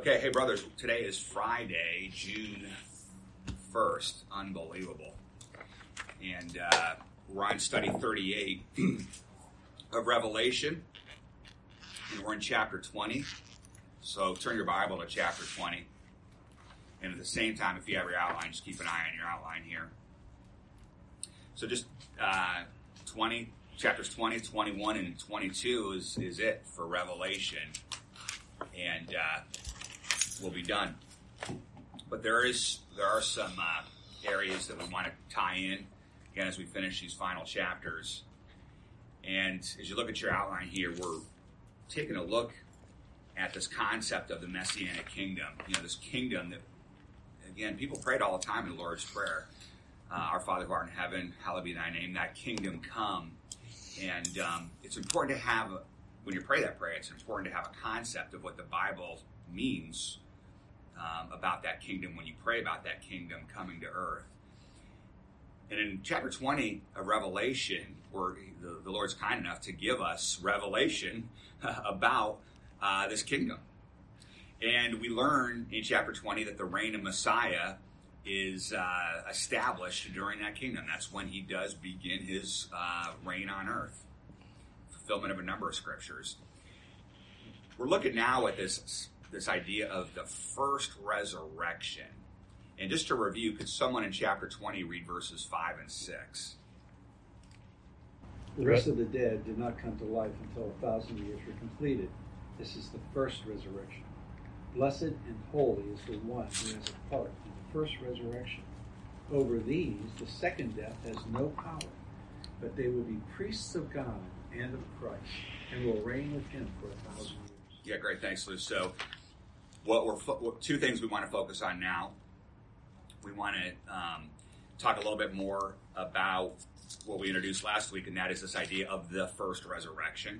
Okay, hey brothers, today is Friday, June 1st. Unbelievable. And we're on study 38 of Revelation. And we're in chapter 20. So turn your Bible to chapter 20. And at the same time, if you have your outline, just keep an eye on your outline here. So just chapters 20, 21, and 22 is it for Revelation. And we'll be done. But there are some areas that we want to tie in, again, as we finish these final chapters. And as you look at your outline here, we're taking a look at this concept of the Messianic kingdom. You know, this kingdom that, again, people pray it all the time in the Lord's Prayer. Our Father who art in heaven, hallowed be thy name, that kingdom come. And it's important to have, when you pray that prayer, it's important to have a concept of what the Bible means about that kingdom when you pray about that kingdom coming to earth. And in chapter 20 of Revelation, where the Lord's kind enough to give us revelation about this kingdom. And we learn in chapter 20 that the reign of Messiah is established during that kingdom. That's when he does begin his reign on earth. Fulfillment of a number of scriptures. We're looking now at this idea of the first resurrection. And just to review, could someone in chapter 20 read verses 5 and 6? The rest of the dead did not come to life until 1,000 years were completed. This is the first resurrection. Blessed and holy is the one who has a part in the first resurrection. Over these, the second death has no power, but they will be priests of God and of Christ, and will reign with him for 1,000 years. Yeah, great. Thanks, Lou. So two things we want to focus on now. We want to talk a little bit more about what we introduced last week, and that is this idea of the first resurrection.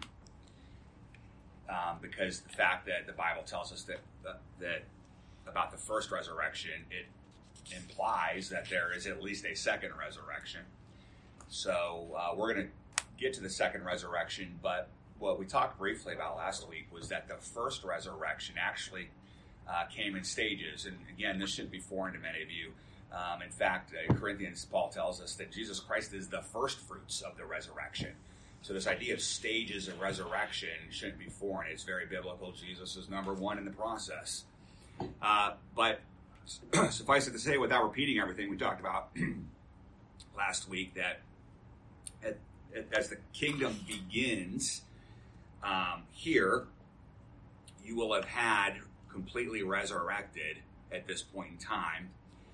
Because the fact that the Bible tells us that about the first resurrection, it implies that there is at least a second resurrection. So we're going to get to the second resurrection, but what we talked briefly about last week was that the first resurrection actually came in stages. And again, this shouldn't be foreign to many of you. In fact, Corinthians, Paul tells us that Jesus Christ is the first fruits of the resurrection. So this idea of stages of resurrection shouldn't be foreign. It's very biblical. Jesus is number one in the process. But suffice it to say, without repeating everything we talked about last week, that as the kingdom begins here, you will have had completely resurrected at this point in time.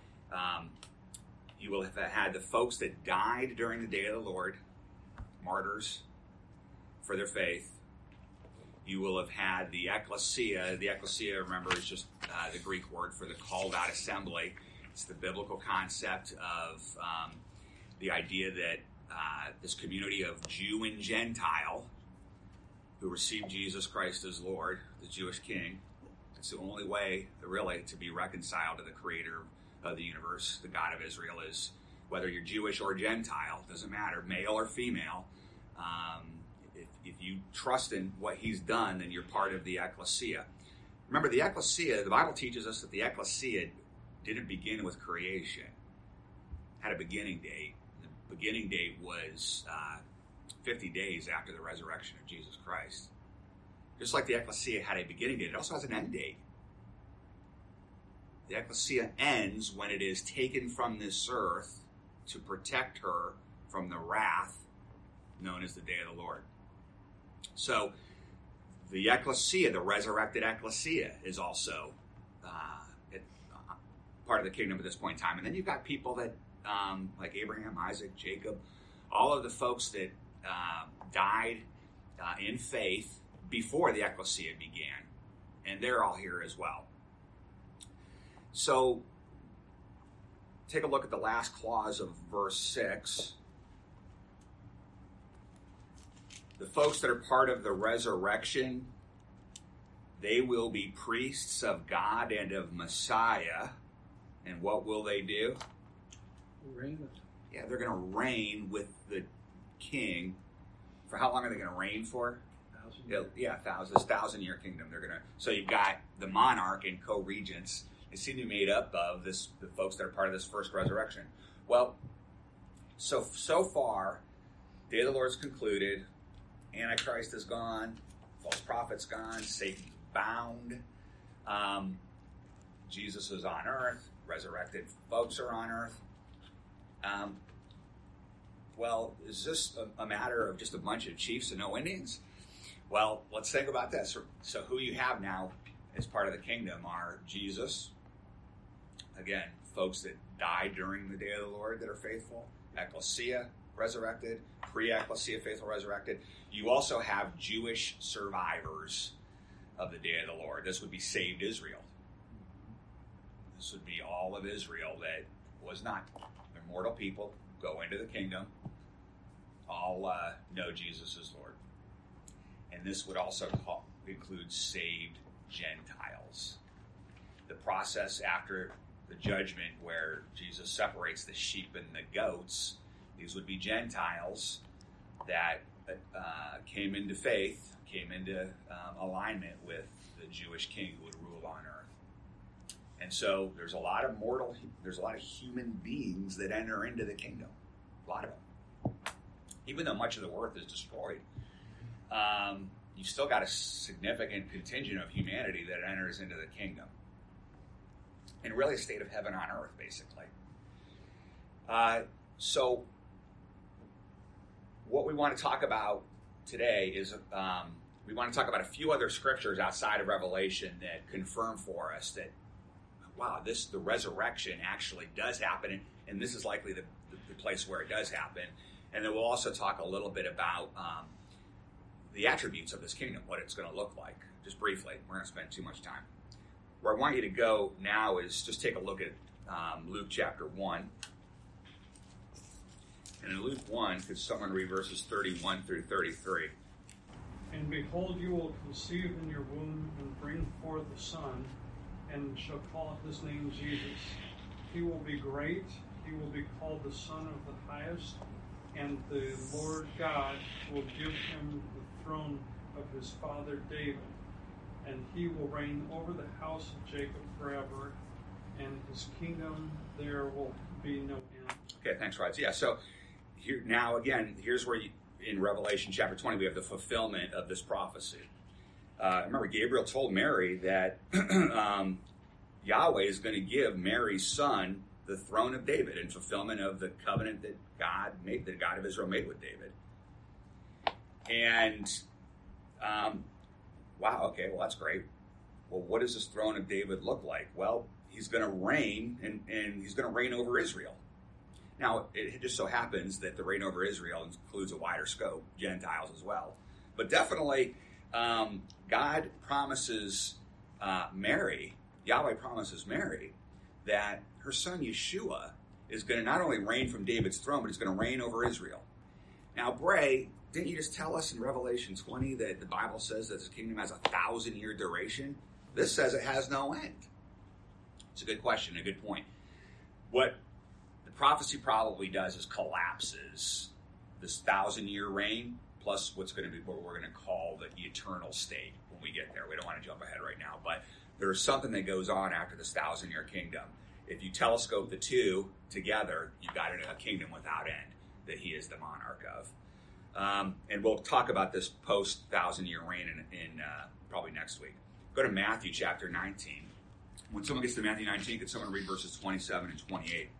You will have had the folks that died during the day of the Lord, martyrs for their faith. You will have had the ecclesia. The ecclesia, remember, is just the Greek word for the called out assembly. It's the biblical concept of the idea that this community of Jew and Gentile who received Jesus Christ as Lord, the Jewish king. It's the only way, really, to be reconciled to the creator of the universe, the God of Israel, is whether you're Jewish or Gentile, doesn't matter, male or female. If you trust in what he's done, then you're part of the ecclesia. Remember, the ecclesia, the Bible teaches us that the ecclesia didn't begin with creation. It had a beginning date. The beginning date was 50 days after the resurrection of Jesus Christ. Just like the ecclesia had a beginning date, it also has an end date. The ecclesia ends when it is taken from this earth to protect her from the wrath known as the day of the Lord. So the ecclesia, the resurrected ecclesia, is also part of the kingdom at this point in time. And then you've got people that, like Abraham, Isaac, Jacob, all of the folks that died in faith before the ecclesia began. And they're all here as well. So take a look at the last clause of verse 6. The folks that are part of the resurrection, they will be priests of God and of Messiah. And what will they do? Reign with him. Yeah, they're going to reign with the king. For how long are they going to reign for? 1,000. This 1,000-year kingdom. So you've got the monarch and co-regents. They seem to be made up of the folks that are part of this first resurrection. Well, so far, Day of the Lord's concluded. Antichrist is gone. False prophet's gone. Satan's bound. Jesus is on earth. Resurrected folks are on earth. Well, is this a matter of just a bunch of chiefs and no Indians? Well, let's think about this. So who you have now as part of the kingdom are Jesus. Again, folks that died during the Day of the Lord that are faithful. Ecclesia, resurrected. Pre-Ecclesia, faithful, resurrected. You also have Jewish survivors of the Day of the Lord. This would be saved Israel. This would be all of Israel that was not immortal people, go into the kingdom, all know Jesus as Lord. And this would also include saved Gentiles. The process after the judgment where Jesus separates the sheep and the goats, these would be Gentiles that came into faith, came into alignment with the Jewish king who would rule on earth. And so there's a lot of human beings that enter into the kingdom. A lot of them. Even though much of the earth is destroyed, you've still got a significant contingent of humanity that enters into the kingdom. And really a state of heaven on earth, basically. So what we want to talk about today is we want to talk about a few other scriptures outside of Revelation that confirm for us that, wow, the resurrection actually does happen, and this is likely the place where it does happen. And then we'll also talk a little bit about the attributes of this kingdom, what it's going to look like, just briefly. We're going to spend too much time. Where I want you to go now is just take a look at Luke chapter 1. And in Luke 1, could someone read verses 31 through 33? And behold, you will conceive in your womb and bring forth a son, and shall call his name Jesus. He will be great. He will be called the Son of the Highest. And the Lord God will give him the throne of his father David. And he will reign over the house of Jacob forever. And his kingdom there will be no end. Okay, thanks, Rod. Yeah, so here now again, here's where in Revelation chapter 20 we have the fulfillment of this prophecy. Remember, Gabriel told Mary that Yahweh is going to give Mary's son the throne of David in fulfillment of the covenant that God made, that God of Israel made with David. And, wow, okay, well, that's great. Well, what does this throne of David look like? Well, he's going to reign, and he's going to reign over Israel. Now, it just so happens that the reign over Israel includes a wider scope, Gentiles as well. But definitely, God promises Yahweh promises Mary, that her son Yeshua is going to not only reign from David's throne, but he's going to reign over Israel. Now, Bray, didn't you just tell us in Revelation 20 that the Bible says that this kingdom has 1,000-year duration? This says it has no end. It's a good question, a good point. What the prophecy probably does is collapses this 1,000-year reign plus what's going to be what we're going to call the eternal state when we get there. We don't want to jump ahead right now, but there's something that goes on after this 1,000-year kingdom. If you telescope the two together, you've got a kingdom without end that he is the monarch of. And we'll talk about this post-1,000-year reign in probably next week. Go to Matthew chapter 19. When someone gets to Matthew 19, could someone read verses 27 and 28?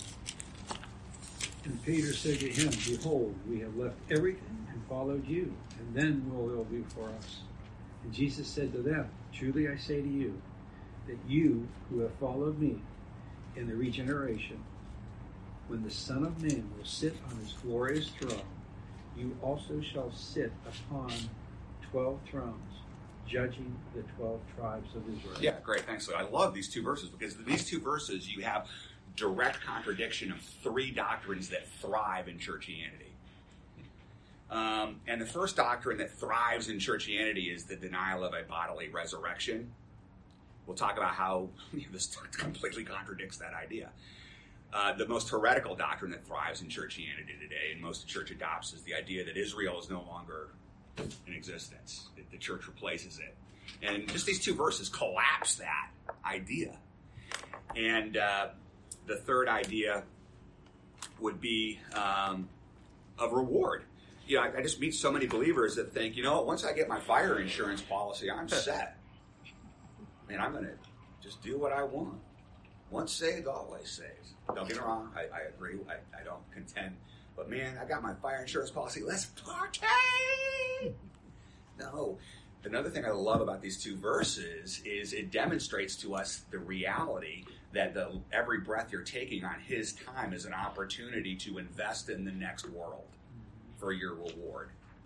And Peter said to him, Behold, we have left everything and followed you, and then what will you for us? And Jesus said to them, Truly I say to you, that you who have followed me in the regeneration, when the Son of Man will sit on his glorious throne, you also shall sit upon 12 thrones, judging the 12 tribes of Israel. Yeah, great. Thanks. So I love these two verses because these two verses you have direct contradiction of three doctrines that thrive in churchianity. And the first doctrine that thrives in churchianity is the denial of a bodily resurrection. We'll talk about how this completely contradicts that idea. The most heretical doctrine that thrives in churchianity today, and most of the church adopts, is the idea that Israel is no longer in existence. The church replaces it. And just these two verses collapse that idea. And the third idea would be of reward. You know, I just meet so many believers that think, you know, once I get my fire insurance policy, I'm set. And I'm going to just do what I want. Once saved, always saved. Don't get me wrong. I agree. I don't contend. But man, I got my fire insurance policy. Let's party! No. Another thing I love about these two verses is it demonstrates to us the reality that every breath you're taking on His time is an opportunity to invest in the next world for your reward.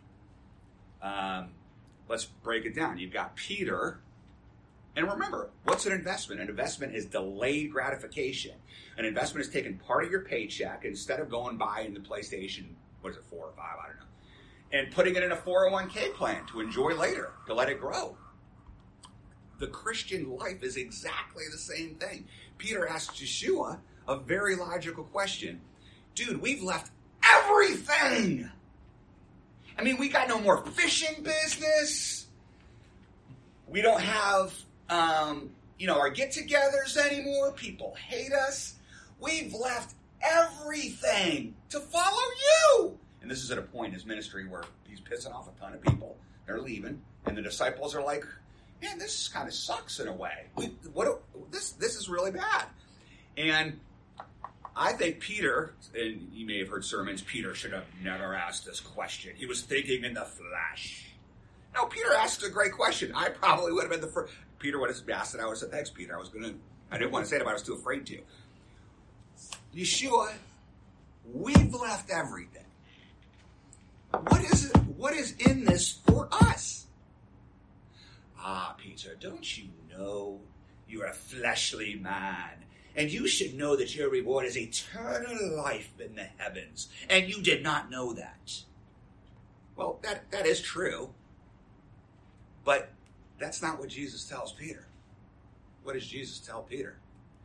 Let's break it down. You've got Peter. And remember, what's an investment? An investment is delayed gratification. An investment is taking part of your paycheck instead of going buying the PlayStation, 4 or 5, I don't know, and putting it in a 401k plan to enjoy later, to let it grow. The Christian life is exactly the same thing. Peter asks Yeshua a very logical question. Dude, we've left everything. I mean, we got no more fishing business. We don't have, our get-togethers anymore. People hate us. We've left everything to follow you. And this is at a point in his ministry where he's pissing off a ton of people. They're leaving. And the disciples are like, man, this kind of sucks in a way. This is really bad. And I think Peter, and you may have heard sermons, Peter should have never asked this question. He was thinking in the flesh. No, Peter asked a great question. I probably would have been the first. Peter would have asked it. I would have said, thanks, Peter. I didn't want to say it, but I was too afraid to. Yeshua, we've left everything. What is in this for us? Ah, Peter, don't you know you're a fleshly man? And you should know that your reward is eternal life in the heavens. And you did not know that. Well, that is true. But that's not what Jesus tells Peter. What does Jesus tell Peter?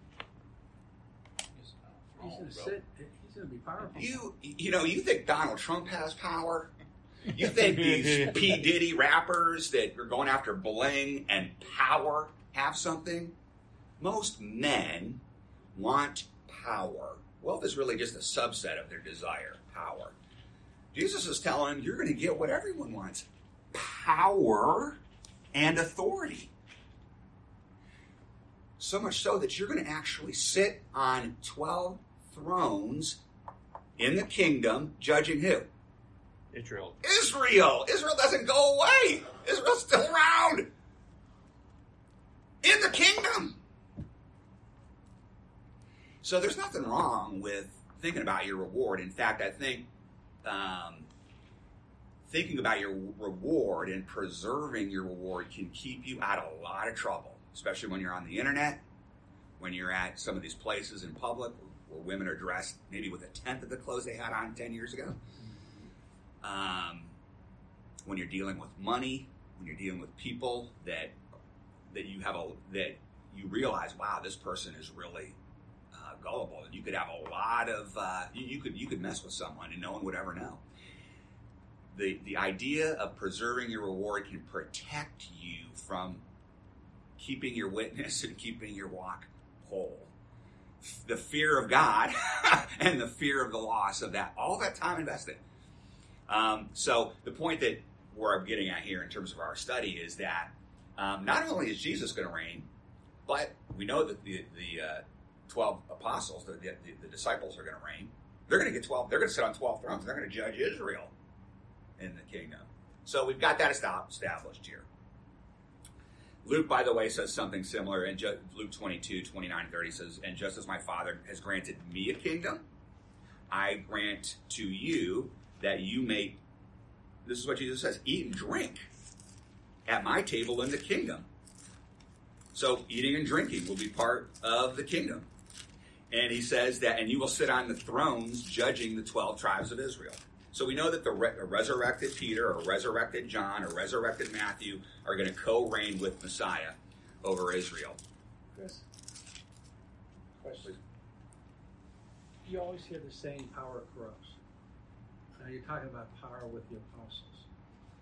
He's going to sit. He's going to be powerful. You think Donald Trump has power? You think these P. Diddy rappers that are going after bling and power have something? Most men want power. Wealth is really just a subset of their desire, power. Jesus is telling them, you're going to get what everyone wants. Power and authority. So much so that you're going to actually sit on 12 thrones in the kingdom, judging who? Israel. Israel doesn't go away. Israel's still around. In the kingdom. So there's nothing wrong with thinking about your reward. In fact, I think thinking about your reward and preserving your reward can keep you out of a lot of trouble, especially when you're on the internet, when you're at some of these places in public where women are dressed maybe with a tenth of the clothes they had on 10 years ago. When you're dealing with money, when you're dealing with people that you realize, wow, this person is really gullible, and you could have a lot of you could mess with someone and no one would ever know. The idea of preserving your reward can protect you from keeping your witness and keeping your walk whole. The fear of God and the fear of the loss of that, all that time invested. So the point that where I'm getting at here in terms of our study is that not only is Jesus going to reign, but we know that the 12 apostles, the disciples are going to reign. They're going to get 12. They're going to sit on 12 thrones. They're going to judge Israel in the kingdom. So we've got that established here. Luke, by the way, says something similar in Luke 22, 29, 30 says, and just as my Father has granted me a kingdom, I grant to you that you may, this is what Jesus says, eat and drink at my table in the kingdom. So eating and drinking will be part of the kingdom. And he says that, and you will sit on the thrones judging the 12 tribes of Israel. So we know that the resurrected Peter or resurrected John or resurrected Matthew are going to co-reign with Messiah over Israel. Chris, question. You always hear the saying, power corrupts. Now you're talking about power with the apostles.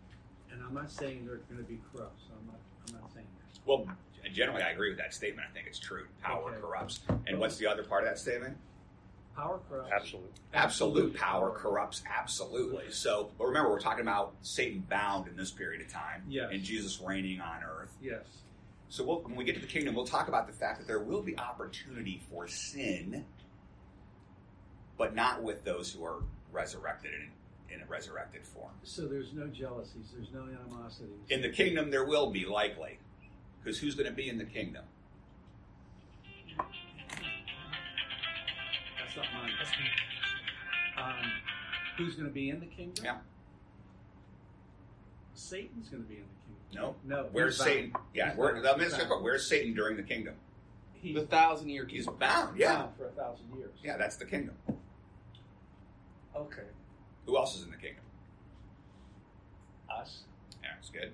And I'm not saying they're going to be corrupt, so I'm not saying that. Well, generally, I agree with that statement. I think it's true. Power corrupts. And what's the other part of that statement? Power corrupts. Absolute power corrupts absolutely. So, but remember, we're talking about Satan bound in this period of time, Yes. and Jesus reigning on earth. Yes. So when we get to the kingdom, we'll talk about the fact that there will be opportunity for sin, but not with those who are resurrected in a resurrected form. So there's no jealousies. There's no animosities. In the kingdom, there will be, likely. Because who's going to be in the kingdom? That's not mine. Who's going to be in the kingdom? Yeah. Satan's going to be in the kingdom. No. No. Where's he's Satan? bound. Yeah. He's bound. Where's Satan during the kingdom? He's The 1,000-year He's kingdom. bound. Yeah. bound for 1,000 years. Yeah, that's the kingdom. Okay. Who else is in the kingdom? Us. Yeah, that's good.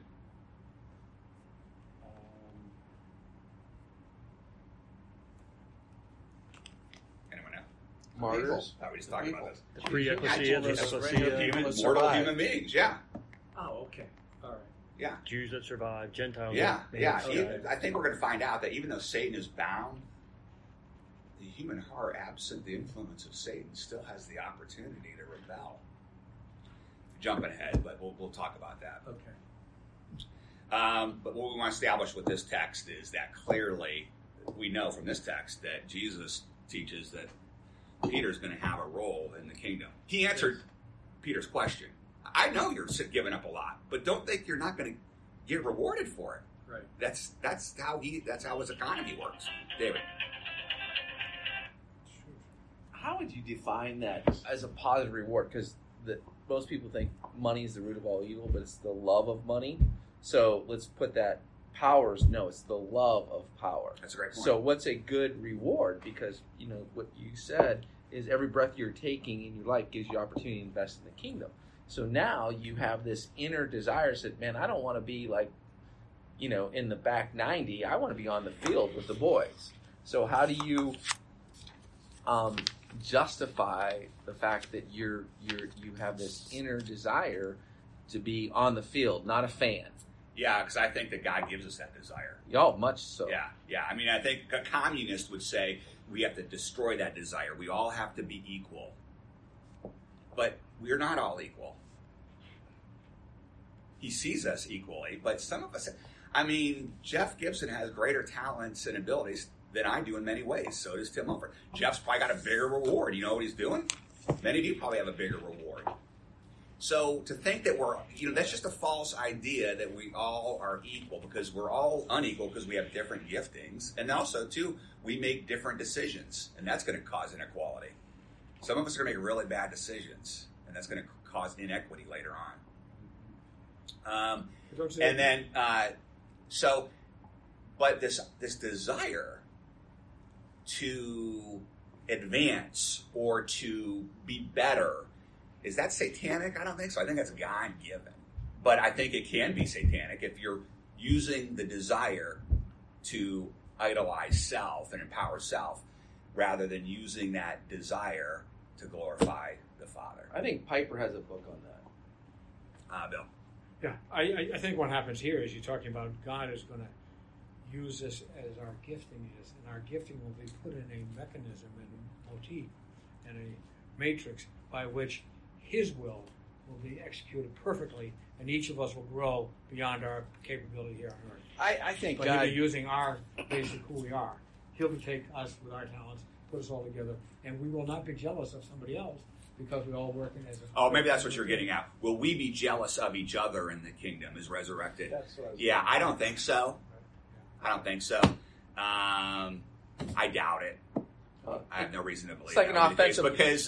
Anyone else? Martyrs. Thought we just talked about this. The pre-ecclesia, the ecclesia, Mortal human beings. Yeah. Oh, okay. All right. Yeah. Jews that survive, Gentiles. Yeah. that Yeah. may survive. I think we're going to find out that even though Satan is bound, the human heart, absent the influence of Satan, still has the opportunity to rebel. Jumping ahead, but we'll talk about that. Okay. But what we want to establish with this text is that clearly we know from this text that Jesus teaches that Peter's going to have a role in the kingdom. He answered Peter's question. I know you're giving up a lot, but don't think you're not going to get rewarded for it. Right. That's how his economy works. David. How would you define that as a positive reward? Because most people think money is the root of all evil, but it's the love of money. So let's put that powers. No, it's the love of power. That's a great point. So what's a good reward? Because what you said is every breath you're taking in your life gives you opportunity to invest in the kingdom. So now you have this inner desire that, man, I don't want to be like, in the back 90. I want to be on the field with the boys. So how do you justify the fact that you have this inner desire to be on the field, not a fan? Yeah, because I think that God gives us that desire. Oh, much so. Yeah. I mean, I think a communist would say we have to destroy that desire. We all have to be equal. But we're not all equal. He sees us equally, but some of us... I mean, Jeff Gibson has greater talents and abilities than I do in many ways. So does Tim Mumford. Jeff's probably got a bigger reward. You know what he's doing? Many of you probably have a bigger reward. So to think that we're, that's just a false idea that we all are equal, because we're all unequal because we have different giftings. And also, too, we make different decisions, and that's going to cause inequality. Some of us are going to make really bad decisions, and that's going to cause inequity later on. And then, but this desire to advance or to be better, is that satanic? I don't think so. I think that's God-given. But I think it can be satanic if you're using the desire to idolize self and empower self rather than using that desire to glorify the Father. I think Piper has a book on that. Bill. Yeah, I think what happens here is you're talking about God is going to use this as our gifting is, and our gifting will be put in a mechanism and a motif and a matrix by which His will be executed perfectly, and each of us will grow beyond our capability here on earth. I think But God... He'll be using our basic who we are. He'll take us with our talents, put us all together, and we will not be jealous of somebody else because we're all working as a... Oh, maybe that's what you're getting at. Will we be jealous of each other in the kingdom as resurrected? That's what I was Yeah, I don't think so. I don't think so. I doubt it. I have no reason to believe It's like that an offensive... because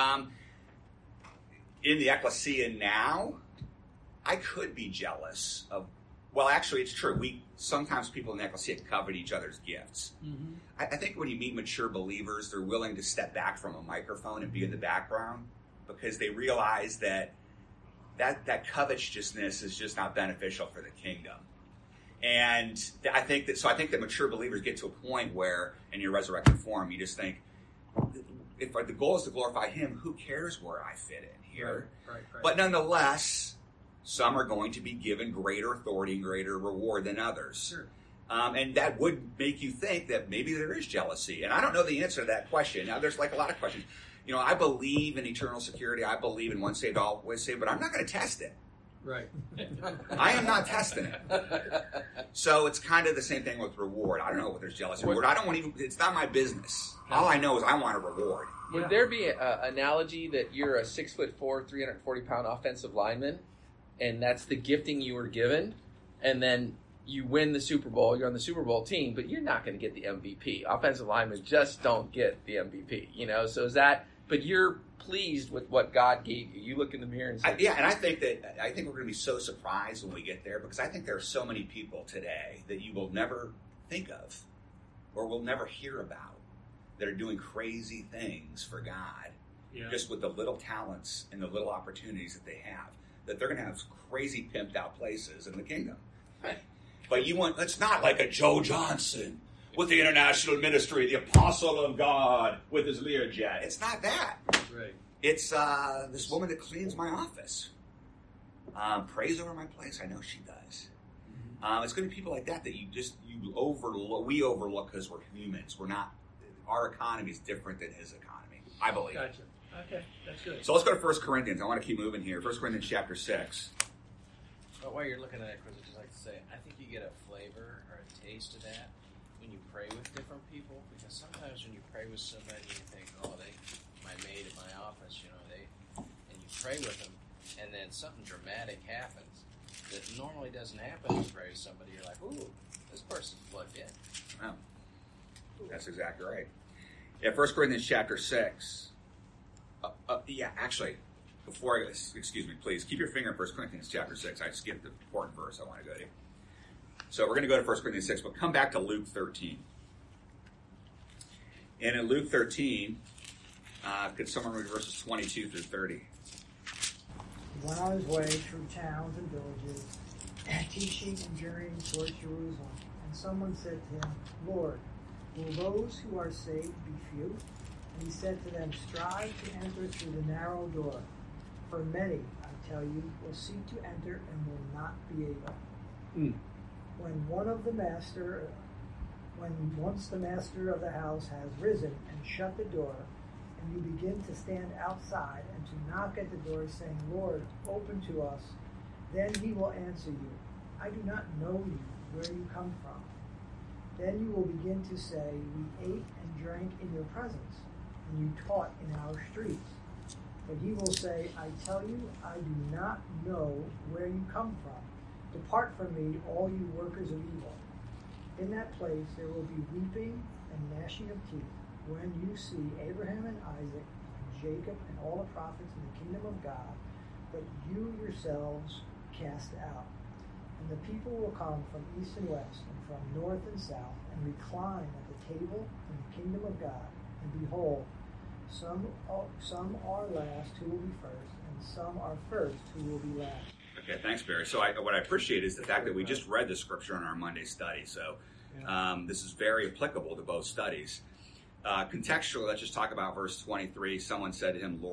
in the ecclesia now, I could be jealous of... Well, actually, it's true. Sometimes people in the ecclesia covet each other's gifts. Mm-hmm. I think when you meet mature believers, they're willing to step back from a microphone and be in the background because they realize that covetousness is just not beneficial for the kingdom. And I think that mature believers get to a point where, in your resurrected form, you just think, if the goal is to glorify Him, who cares where I fit in here? Right. But nonetheless, Some are going to be given greater authority and greater reward than others. Sure. And that would make you think that maybe there is jealousy. And I don't know the answer to that question. Now, there's like a lot of questions. You know, I believe in eternal security. I believe in once saved, always saved, but I'm not going to test it. Right. I am not testing it. So it's kind of the same thing with reward. I don't know if there's jealousy reward. I don't want even, it's not my business. All I know is I want a reward. Would there be an analogy that you're a 6'4", 340-pound offensive lineman, and that's the gifting you were given, and then you win the Super Bowl, you're on the Super Bowl team, but you're not going to get the MVP. Offensive linemen just don't get the MVP, you know? So is that, but you're pleased with what God gave you. You look in the mirror and say, and I think we're going to be so surprised when we get there, because I think there are so many people today that you will never think of or will never hear about that are doing crazy things for God, just with the little talents and the little opportunities that they have, that they're going to have crazy pimped out places in the kingdom. But it's not like a Joe Johnson with the international ministry, the apostle of God with his Learjet. It's not that. Right. It's this woman that cleans my office. Prays over my place. I know she does. It's going to be people like that you overlook. We overlook because we're humans. We're not. Our economy is different than his economy, I believe. Gotcha. Okay, that's good. So let's go to 1 Corinthians. I want to keep moving here. 1 Corinthians chapter 6. But while you're looking at it, Chris, I'd just like to say, I think you get a flavor or a taste of that when you pray with different people, because sometimes when you pray with somebody, you think, oh, my mate in my office, and you pray with them, and then something dramatic happens that normally doesn't happen when you pray with somebody. You're like, ooh, this person's plugged in. Wow. That's exactly right. 1 Corinthians chapter 6. Actually, before excuse me, please, keep your finger in 1 Corinthians chapter 6. I skipped the important verse I want to go to. So we're going to go to 1 Corinthians 6, but come back to Luke 13. And in Luke 13, could someone read verses 22 through 30? He went on his way through towns and villages, teaching and journeying towards Jerusalem. And someone said to him, Lord, will those who are saved be few? And he said to them, strive to enter through the narrow door. For many, I tell you, will seek to enter and will not be able. When once the master of the house has risen and shut the door, and you begin to stand outside and to knock at the door, saying, Lord, open to us, then he will answer you, I do not know you, where you come from. Then you will begin to say, we ate and drank in your presence, and you taught in our streets. But he will say, I tell you, I do not know where you come from. Depart from me, all you workers of evil. In that place there will be weeping and gnashing of teeth, when you see Abraham and Isaac and Jacob and all the prophets in the kingdom of God, but you yourselves cast out. And the people will come from east and west, and from north and south, and recline at the table in the kingdom of God. And behold, some are last who will be first, and some are first who will be last. Okay, thanks, Barry. So what I appreciate is the fact that we just read the scripture in our Monday study. So this is very applicable to both studies. Contextually, let's just talk about verse 23. Someone said to him,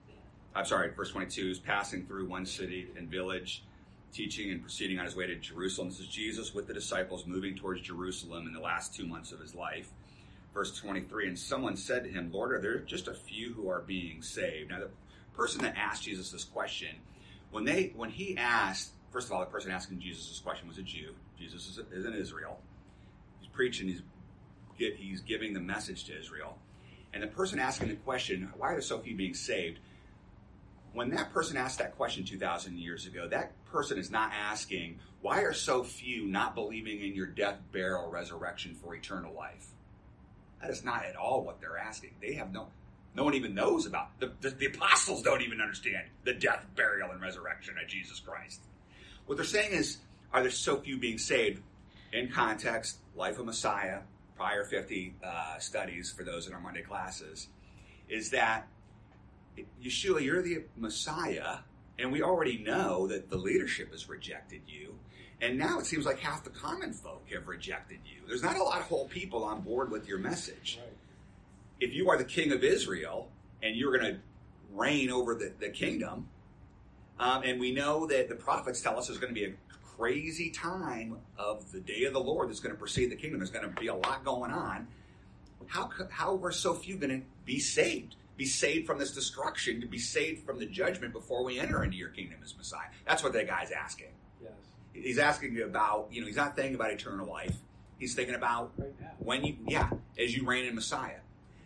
verse 22 is passing through one city and village, teaching and proceeding on his way to Jerusalem. This is Jesus with the disciples moving towards Jerusalem in the last 2 months of his life. Verse 23, and someone said to him, Lord, are there just a few who are being saved? Now, the person that asked Jesus this question, when he asked, first of all, the person asking Jesus this question was a Jew. Jesus is in Israel. He's preaching, he's giving the message to Israel. And the person asking the question, why are there so few being saved? When that person asked that question 2,000 years ago, that person is not asking, why are so few not believing in your death, burial, resurrection for eternal life? That is not at all what they're asking. They have no one even knows about. The apostles don't even understand the death, burial, and resurrection of Jesus Christ. What they're saying is, are there so few being saved? In context, Life of Messiah, prior 50 studies for those in our Monday classes, is that Yeshua, you're the Messiah, and we already know that the leadership has rejected you. And now it seems like half the common folk have rejected you. There's not a lot of whole people on board with your message. Right. If you are the king of Israel and you're going to reign over the kingdom, And we know that the prophets tell us there's going to be a crazy time of the day of the Lord that's going to precede the kingdom. There's going to be a lot going on. How were so few going to be saved? Be saved from this destruction, to be saved from the judgment before we enter into your kingdom as Messiah? That's what that guy's asking. Yes. He's asking about, he's not thinking about eternal life. He's thinking about Right now. as you reign in Messiah.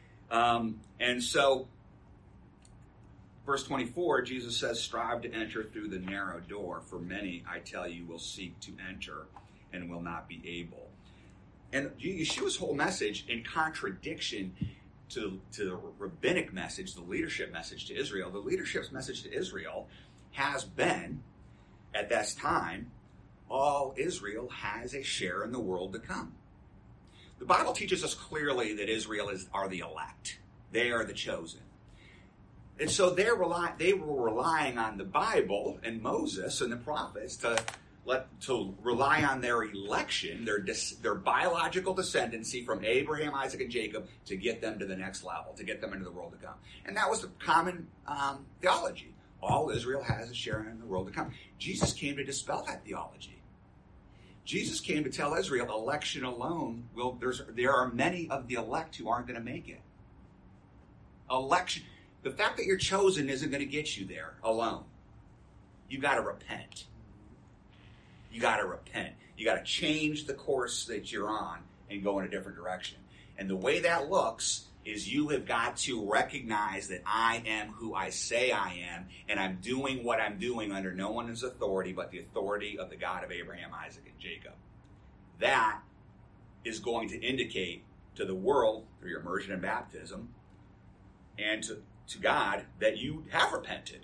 And so, verse 24, Jesus says, strive to enter through the narrow door, for many, I tell you, will seek to enter and will not be able. And Yeshua's whole message, in contradiction to the rabbinic message, the leadership message to Israel, the leadership's message to Israel has been, at this time, all Israel has a share in the world to come. The Bible teaches us clearly that Israel are the elect. They are the chosen. And so they were relying on the Bible and Moses and the prophets to rely on their election, their biological descendancy from Abraham, Isaac, and Jacob to get them to the next level, to get them into the world to come. And that was the common theology. All Israel has a share in the world to come. Jesus came to dispel that theology. Jesus came to tell Israel election alone there are many of the elect who aren't going to make it. Election, the fact that you're chosen isn't going to get you there alone. You got to repent. You got to repent. You got to change the course that you're on and go in a different direction. And the way that looks is you have got to recognize that I am who I say I am, and I'm doing what I'm doing under no one's authority but the authority of the God of Abraham, Isaac, and Jacob. That is going to indicate to the world, through your immersion and baptism, and to God, that you have repented.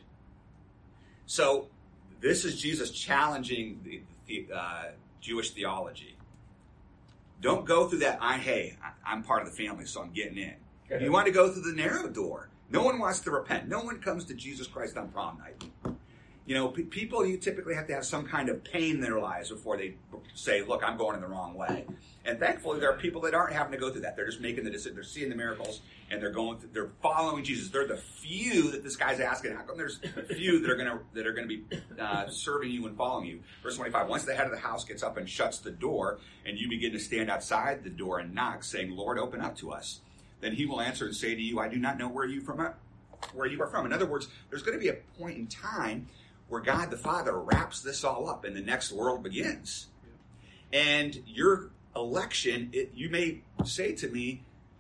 So this is Jesus challenging the Jewish theology. Don't go through that, I'm part of the family, so I'm getting in. You want to go through the narrow door. No one wants to repent. No one comes to Jesus Christ on prom night. People, you typically have to have some kind of pain in their lives before they say, look, I'm going in the wrong way. And thankfully, there are people that aren't having to go through that. They're just making the decision. They're seeing the miracles, and they're following Jesus. They're the few that this guy's asking. How come there's a few that are going to be serving you and following you? Verse 25. Once the head of the house gets up and shuts the door, and you begin to stand outside the door and knock, saying, Lord, open up to us. Then he will answer and say to you, I do not know where you are from. In other words, there's going to be a point in time where God the Father wraps this all up and the next world begins. And your election, you may say to me,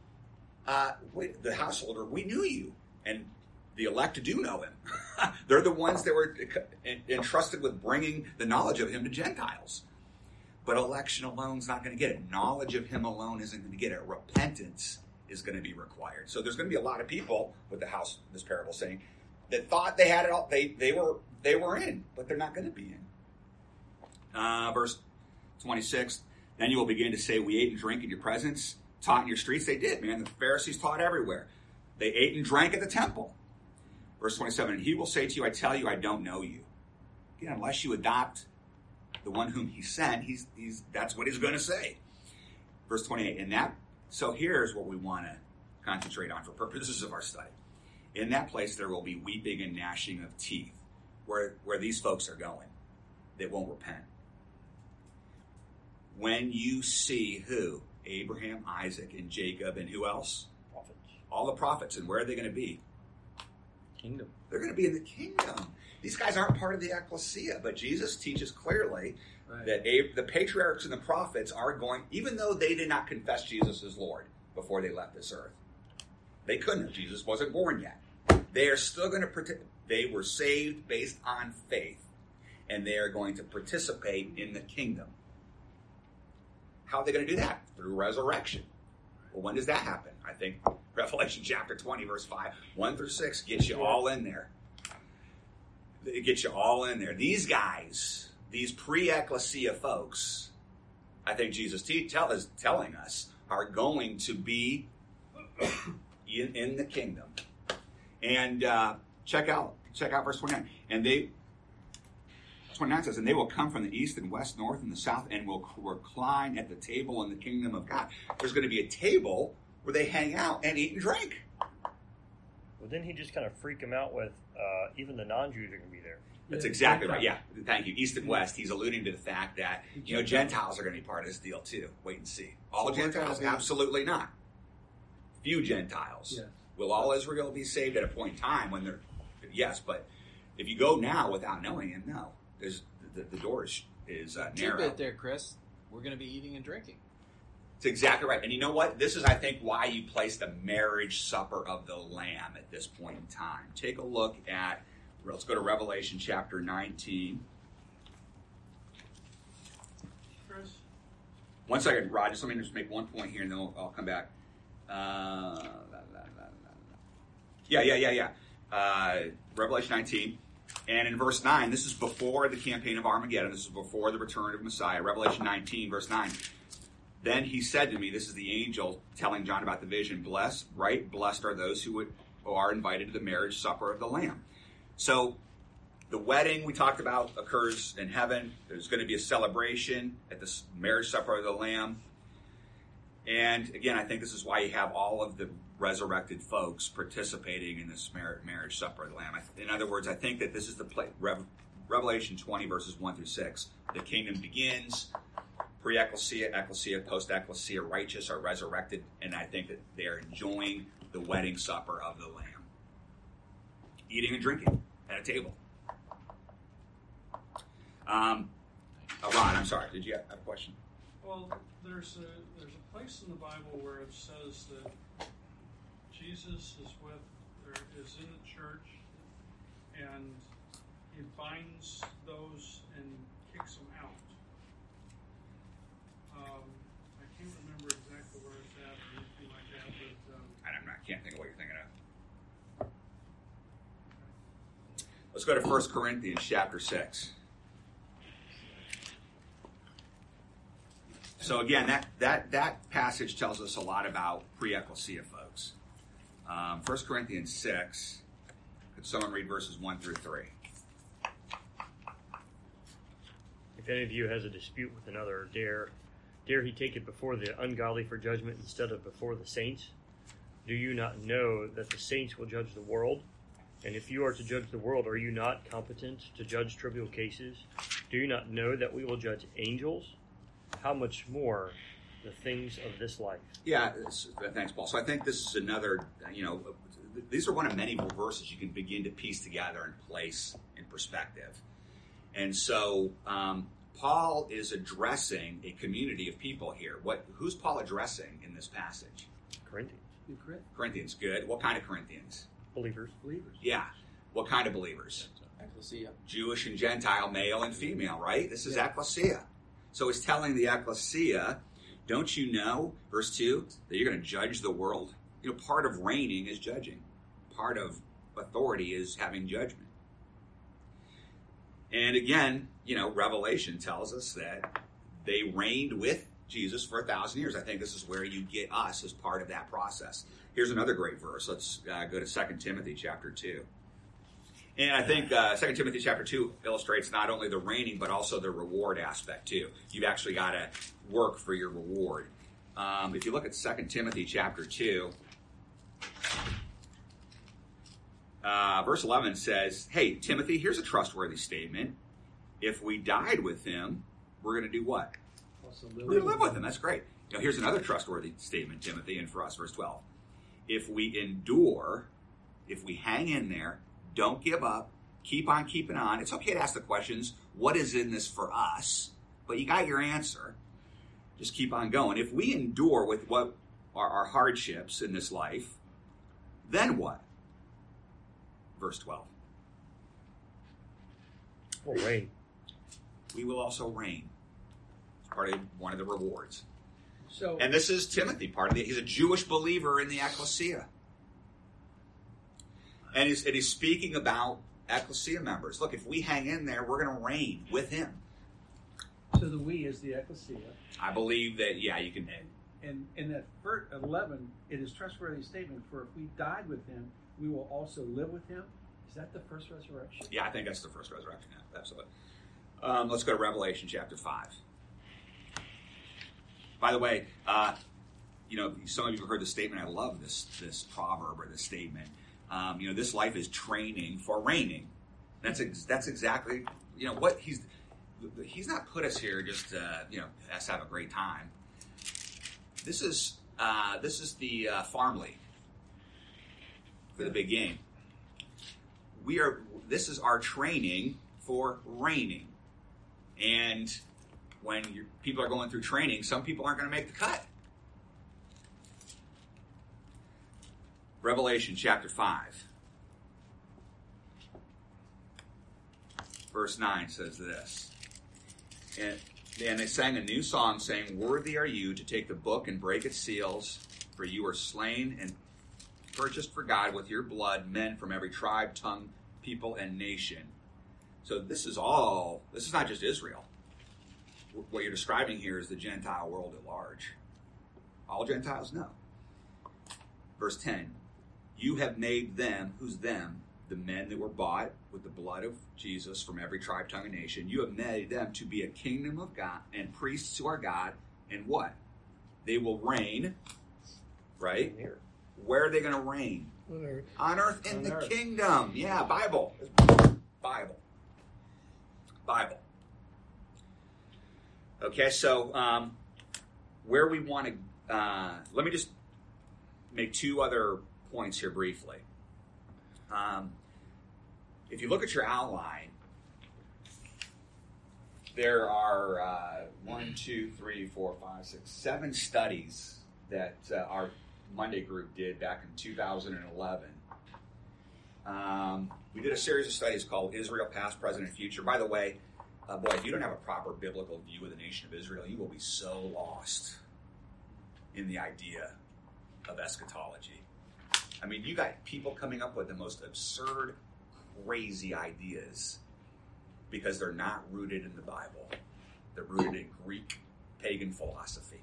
wait, the householder, we knew you. And the elect do know him. They're the ones that were entrusted with bringing the knowledge of him to Gentiles. But election alone is not going to get it. Knowledge of him alone isn't going to get it. Repentance is going to be required. So there's going to be a lot of people, with the house, this parable saying, that thought they had it all. They were in, but they're not going to be in. Verse 26, then you will begin to say, we ate and drank in your presence, taught in your streets. They did, man. The Pharisees taught everywhere. They ate and drank at the temple. Verse 27, and he will say to you, I tell you, I don't know you. Again, unless you adopt the one whom he sent, that's what he's going to say. Verse 28, so here's what we want to concentrate on for purposes of our study. In that place there will be weeping and gnashing of teeth, where these folks are going that won't repent. When you see who? Abraham, Isaac, and Jacob, and who else? Prophets. All the prophets. And where are they going to be? Kingdom. They're going to be in the kingdom. These guys aren't part of the ecclesia, but Jesus teaches clearly that the patriarchs and the prophets are going, even though they did not confess Jesus as Lord before they left this earth. They couldn't. Jesus wasn't born yet. They are still going to they were saved based on faith, and they are going to participate in the kingdom. How are they going to do that? Through resurrection. Well, when does that happen? I think Revelation chapter 20, verse 5, 1 through 6 gets you all in there. It gets you all in there. These guys, these pre-ecclesia folks, I think Jesus is telling us, are going to be in the kingdom. And check out verse 29. And 29 says, and they will come from the east and west, north and the south, and will recline at the table in the kingdom of God. There's going to be a table where they hang out and eat and drink. Well, didn't he just kind of freak them out with even the non-Jews are going to be there? That's exactly right. Yeah, thank you. East and West, he's alluding to the fact that, Gentiles are going to be part of this deal too. Wait and see. All Gentiles? Absolutely not. Few Gentiles. Yes. Will all Israel be saved at a point in time when they're... Yes, but if you go now without knowing him, no. There's, the door is narrow. Tidbit there, Chris. We're going to be eating and drinking. That's exactly right. And you know what? This is, I think, why you place the marriage supper of the Lamb at this point in time. Take a look at... Let's go to Revelation chapter 19. Chris? One second, Rod. Just let me make one point here, and then I'll come back. Revelation 19. And in verse 9, this is before the campaign of Armageddon. This is before the return of Messiah. Revelation 19, verse 9. Then he said to me, this is the angel telling John about the vision, blessed are those who are invited to the marriage supper of the Lamb. So the wedding we talked about occurs in heaven. There's going to be a celebration at the marriage supper of the Lamb. And again, I think this is why you have all of the resurrected folks participating in this marriage supper of the Lamb. In other words, I think that this is the Revelation 20, verses 1 through 6. The kingdom begins, pre-ecclesia, ecclesia, post-ecclesia, righteous are resurrected, and I think that they are enjoying the wedding supper of the Lamb. Eating and drinking at a table. Ron, I'm sorry. Did you have a question? Well, there's a place in the Bible where it says that Jesus is in the church, and he binds those and kicks them out. I can't remember exactly where it's at or anything like that, but I can't think of what you're thinking of. Let's go to 1 Corinthians chapter 6. So again, that passage tells us a lot about pre-ecclesia folks. 1 Corinthians 6, could someone read verses 1 through 3? If any of you has a dispute with another, dare he take it before the ungodly for judgment instead of before the saints? Do you not know that the saints will judge the world? And if you are to judge the world, are you not competent to judge trivial cases? Do you not know that we will judge angels? How much more the things of this life? Yeah, thanks, Paul. So I think this is another, these are one of many verses you can begin to piece together and place in perspective. And so Paul is addressing a community of people here. Who's Paul addressing in this passage? Corinthians. Corinthians, good. What kind of Corinthians? Believers. Yeah. What kind of believers? Ecclesia. Jewish and Gentile, male and female, right? This is ecclesia. So he's telling the ecclesia, don't you know, verse 2, that you're going to judge the world? Part of reigning is judging. Part of authority is having judgment. And again, Revelation tells us that they reigned with Jesus for 1,000 years. I think this is where you get us as part of that process. Here's another great verse. Let's go to 2 Timothy chapter 2. And I think 2 Timothy chapter 2 illustrates not only the reigning, but also the reward aspect too. You've actually got to work for your reward. If you look at 2 Timothy chapter 2, verse 11 says, hey, Timothy, here's a trustworthy statement. If we died with him, we're going to do what? We're going to live with him. That's great. Here's another trustworthy statement, Timothy, and for us, verse 12. If we endure, if we hang in there, don't give up, keep on keeping on. It's okay to ask the questions, what is in this for us? But you got your answer. Just keep on going. If we endure with what are our hardships in this life, then what? Verse 12. We'll reign. We will also reign. It's part of one of the rewards. So, and this is Timothy, he's a Jewish believer in the ecclesia. And he's speaking about ecclesia members. Look, if we hang in there, we're going to reign with him. So the we is the ecclesia. I believe that, you can. And in that verse 11, it is trustworthy statement, for if we died with him, we will also live with him. Is that the first resurrection? Yeah, I think that's the first resurrection. Yeah, absolutely. Let's go to Revelation chapter 5. By the way, some of you have heard the statement. I love this proverb or this statement. This life is training for reigning. That's exactly, what he's not put us here just us have a great time. This is the farm league for the big game. This is our training for reigning. And when people are going through training, some people aren't going to make the cut. Revelation chapter 5. Verse 9 says this. And they sang a new song saying, "Worthy are you to take the book and break its seals, for you were slain and purchased for God with your blood men from every tribe, tongue, people, and nation." So this is not just Israel. What you're describing here is the Gentile world at large. All Gentiles? No. Verse 10, "You have made them," who's them? The men that were bought with the blood of Jesus from every tribe, tongue, and nation. "You have made them to be a kingdom of God and priests to our God." And what? They will reign, right? Where are they going to reign? On earth. On earth in the kingdom. Yeah, Bible. Okay, so where we want to... let me just make two other points here briefly. If you look at your outline, there are 7 studies that our Monday group did back in 2011. We did a series of studies called Israel, Past, Present, and Future. By the way, if you don't have a proper biblical view of the nation of Israel, you will be so lost in the idea of eschatology. I mean, you got people coming up with the most absurd, crazy ideas because they're not rooted in the Bible. They're rooted in Greek pagan philosophy.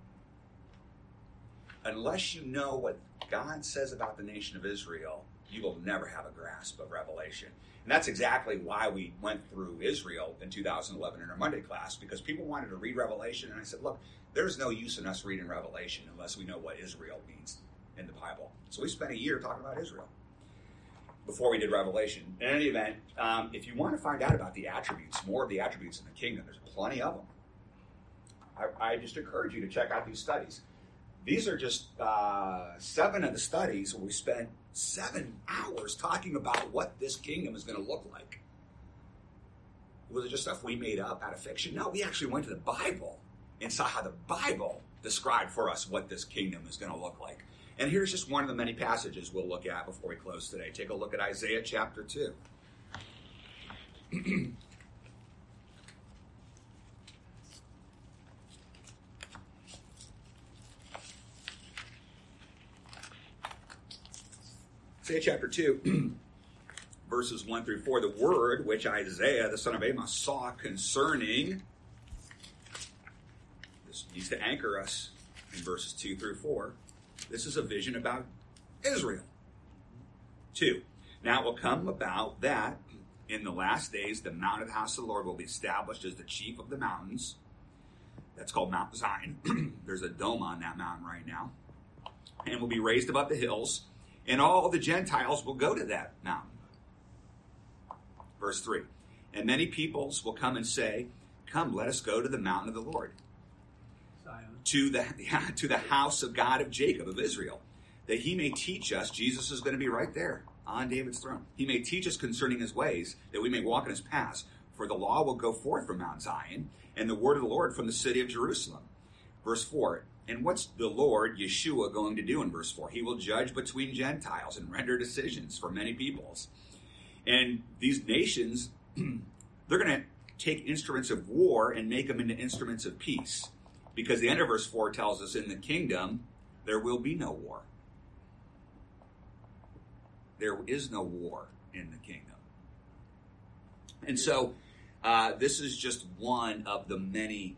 Unless you know what God says about the nation of Israel, you will never have a grasp of Revelation. And that's exactly why we went through Israel in 2011 in our Monday class, because people wanted to read Revelation, and I said, look, there's no use in us reading Revelation unless we know what Israel means in the Bible. So we spent a year talking about Israel before we did Revelation. In any event, if you want to find out about the attributes, more of the attributes in the kingdom, there's plenty of them. I just encourage you to check out these studies. These are just 7 of the studies where we spent 7 hours talking about what this kingdom is going to look like. Was it just stuff we made up out of fiction? No, we actually went to the Bible and saw how the Bible described for us what this kingdom is going to look like. And here's just one of the many passages we'll look at before we close today. Take a look at Isaiah chapter 2. Isaiah chapter 2, verses 1 through 4. The word which Isaiah, the son of Amos, saw concerning, this needs to anchor us in verses 2 through 4. This is a vision about Israel. 2. Now it will come about that in the last days the mountain of the house of the Lord will be established as the chief of the mountains. That's called Mount Zion. There's a dome on that mountain right now. And will be raised above the hills. And all the Gentiles will go to that mountain. Verse 3. And many peoples will come and say, "Come, let us go to the mountain of the Lord, to the house of God of Jacob, of Israel, that he may teach us." Jesus is going to be right there on David's throne. "He may teach us concerning his ways, that we may walk in his paths. For the law will go forth from Mount Zion, and the word of the Lord from the city of Jerusalem." Verse 4. And what's the Lord, Yeshua, going to do in verse 4? He will judge between Gentiles and render decisions for many peoples. And these nations, they're going to take instruments of war and make them into instruments of peace. Because the end of verse 4 tells us in the kingdom, there will be no war. There is no war in the kingdom. And so this is just one of the many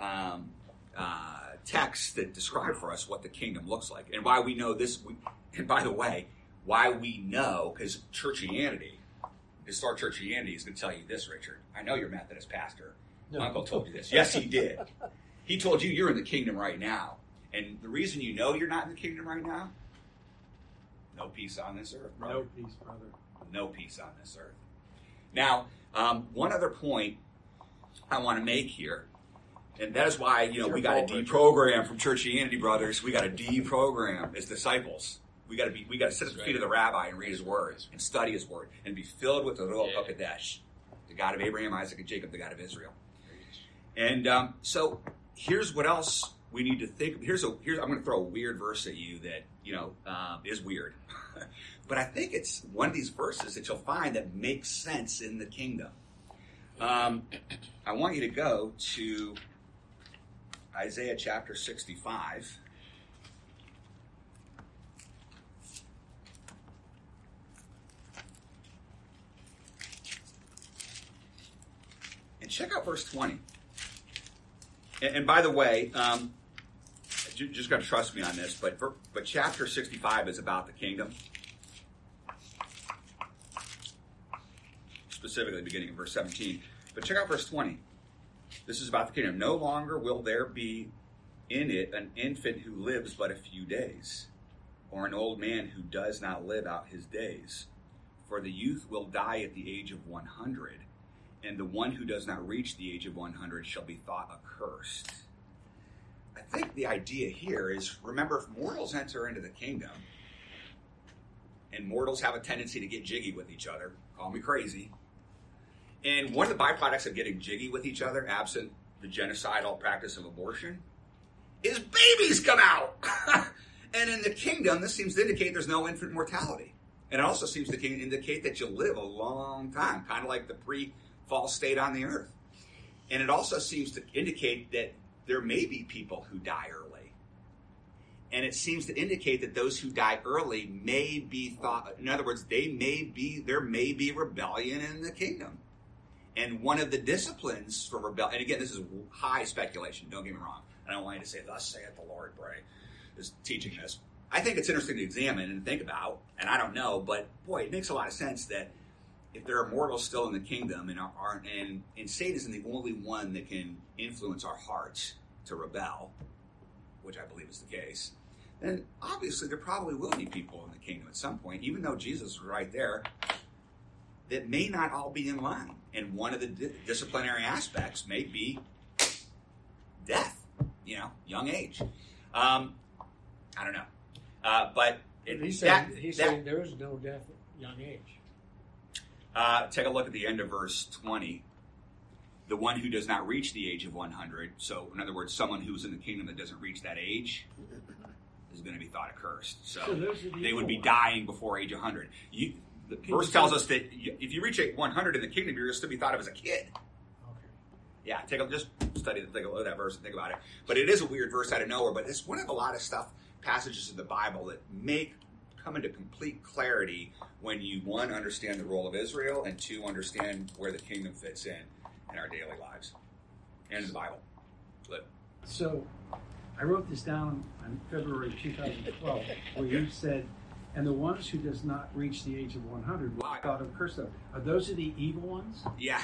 texts that describe for us what the kingdom looks like. And why we know this, and by the way, why we know, because churchianity, historic churchianity is going to tell you this, Richard. I know you're a Methodist pastor. No. Uncle told you this. Yes, he did. He told you you're in the kingdom right now. And the reason you know you're not in the kingdom right now, no peace on this earth, brother. No peace, brother. No peace on this earth. Now, one other point I want to make here, and that is why, we got to deprogram from churchianity, brothers. We got to deprogram as disciples. We got to sit at the feet of the rabbi and read his words and study his word and be filled with the Ruach HaKodesh, the God of Abraham, Isaac, and Jacob, the God of Israel. And so here's what else we need to think. I'm going to throw a weird verse at you that is weird, but I think it's one of these verses that you'll find that makes sense in the kingdom. I want you to go to Isaiah chapter 65. And check out verse 20. And by the way, you just got to trust me on this, but chapter 65 is about the kingdom. Specifically beginning in verse 17. But check out verse 20. This is about the kingdom. No longer will there be in it an infant who lives but a few days, or an old man who does not live out his days. For the youth will die at the age of 100, and the one who does not reach the age of 100 shall be thought accursed. I think the idea here is, remember, if mortals enter into the kingdom, and mortals have a tendency to get jiggy with each other, call me crazy, and one of the byproducts of getting jiggy with each other, absent the genocidal practice of abortion, is babies come out. And in the kingdom, this seems to indicate there's no infant mortality. And it also seems to indicate that you'll live a long time, kind of like the pre-fall state on the earth. And it also seems to indicate that there may be people who die early. And it seems to indicate that those who die early may be thought, in other words, there may be rebellion in the kingdom. And one of the disciplines for rebellion, and again, this is high speculation, don't get me wrong. I don't want you to say, thus saith the Lord, Bray, is teaching this. I think it's interesting to examine and think about, and I don't know, but boy, it makes a lot of sense that if there are mortals still in the kingdom and Satan isn't the only one that can influence our hearts to rebel, which I believe is the case, then obviously there probably will be people in the kingdom at some point, even though Jesus is right there, that may not all be in line. And one of the disciplinary aspects may be death, young age. I don't know. But he's saying there is no death at young age. Take a look at the end of verse 20. The one who does not reach the age of 100, so in other words, someone who's in the kingdom that doesn't reach that age is going to be thought accursed. So they would be dying before age 100. The verse tells us that if you reach 100 in the kingdom, you're going to still be thought of as a kid. Okay. Yeah, take a look at that verse and think about it. But it is a weird verse out of nowhere. But it's one of a lot of passages in the Bible that come into complete clarity when you, one, understand the role of Israel, and two, understand where the kingdom fits in our daily lives and in the Bible. But, so I wrote this down on February 2012, where you said, and the ones who does not reach the age of 100 will be thought of cursed. Are those the evil ones? Yeah.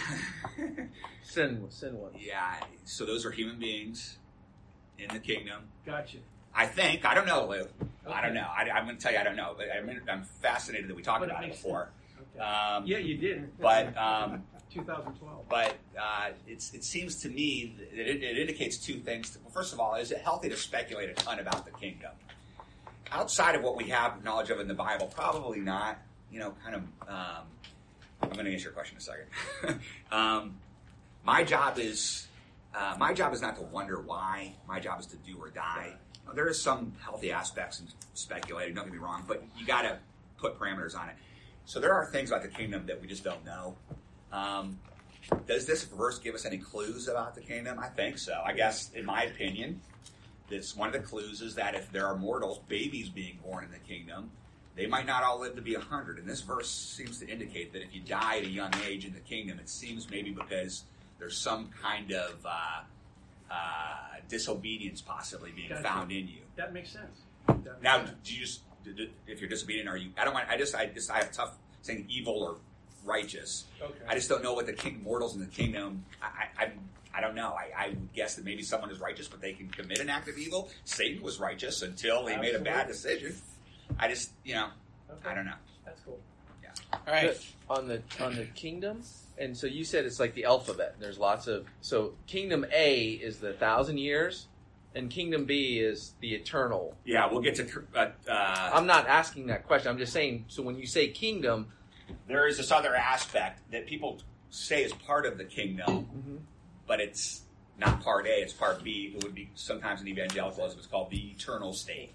Sin ones. Yeah. So those are human beings in the kingdom. Gotcha. I think. I don't know, Lou. Okay. I don't know. I'm going to tell you I don't know. But I'm fascinated that we talked about it before. Okay. Yeah, you did. But 2012. But it seems to me that it indicates two things. Well, first of all, is it healthy to speculate a ton about the kingdom? Outside of what we have knowledge of in the Bible, probably not. I'm going to answer your question in a second. My job is not to wonder why. My job is to do or die. There is some healthy aspects in speculating, don't get me wrong, but you got to put parameters on it. So there are things about the kingdom that we just don't know. Does this verse give us any clues about the kingdom? I think so. I guess, in my opinion, one of the clues is that if there are mortals, babies being born in the kingdom, they might not all live to be 100. And this verse seems to indicate that if you die at a young age in the kingdom, it seems maybe because there's some kind of disobedience possibly being found in you. That makes sense. Now, if you're disobedient, are you? I have a tough saying evil or righteous. Okay. I just don't know what mortals in the kingdom. I don't know. I would guess that maybe someone is righteous, but they can commit an act of evil. Satan was righteous until he made a bad decision. I just, I don't know. That's cool. Yeah. All right. on the kingdom, and so you said it's like the alphabet. There's lots of so kingdom A is the 1,000 years, and kingdom B is the eternal. Yeah, we'll get to. I'm not asking that question. I'm just saying. So when you say kingdom, There is this other aspect that people say is part of the kingdom, but it's not part A, it's part B. It would be sometimes in evangelicalism, it's called the eternal state.